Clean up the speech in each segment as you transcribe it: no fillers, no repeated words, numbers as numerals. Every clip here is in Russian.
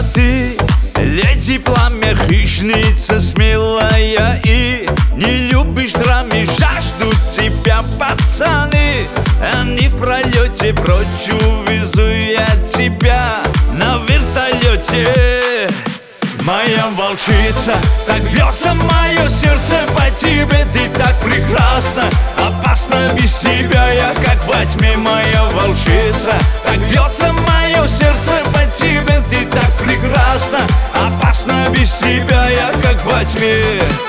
ты, леди пламя, хищница смелая, и не любишь драме, жаждут тебя пацаны. Они в пролете прочь, увезу я тебя на вертолете. Моя волчица, так бьется мое сердце по тебе, ты так прекрасна. Опасно без тебя, я как во тьме, моя волчица. Так бьется мое сердце по тебе, ты так прекрасна. Опасно без тебя, я как во тьме.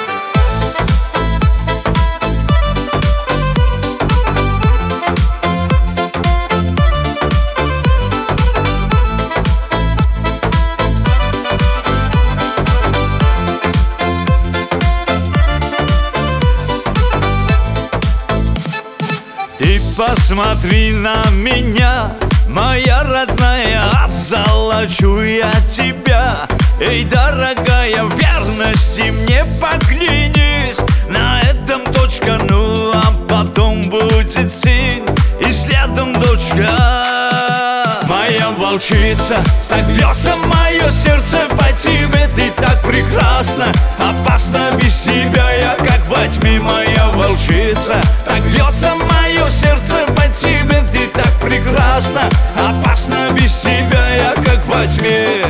Ты посмотри на меня, моя родная, озолочу я тебя. Эй, дорогая, в верности мне поклянись. На этом точка, ну а потом будет сын, и следом дочка. Моя волчица, так бьется мое сердце по тебе, ты так прекрасна. Опасно без тебя, я как во тьме, моя волчица. Так бьется мое сердце по тебе, ты так прекрасна. Опасно без тебя, я как во тьме.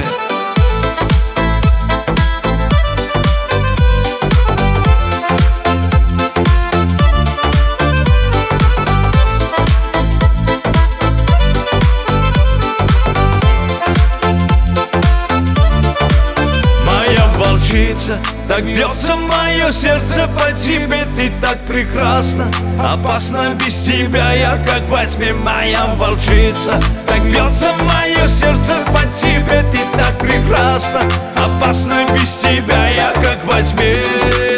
Так бьется мое сердце по тебе, ты так прекрасна. Опасно без тебя, я как во тьме, моя волчица. Так бьется мое сердце по тебе, ты так прекрасна. Опасно без тебя, я как во тьме.